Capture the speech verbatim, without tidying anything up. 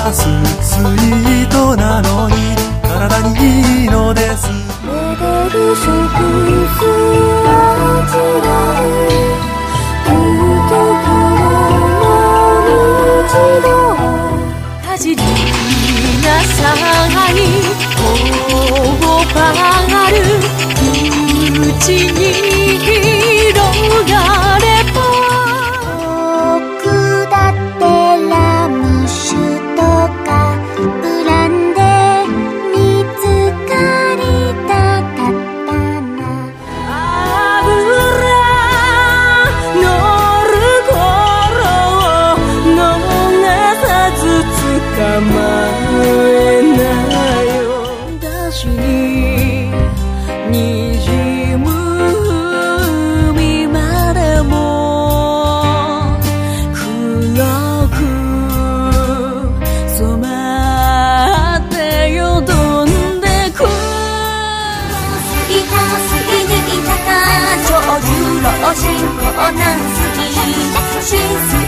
ます。スイートなのに体にいいのです。 めでる食す味わう究極の日常。 かじりなさい頬張る口に広がれば。 僕だってラム酒とかブランデー見つかりたかったな。 油乗る頃を逃さず捕まえなよ。だしににじむ海までも黒く染まってよどんでく。 痛すぎて痛か長寿老人口難すぎ。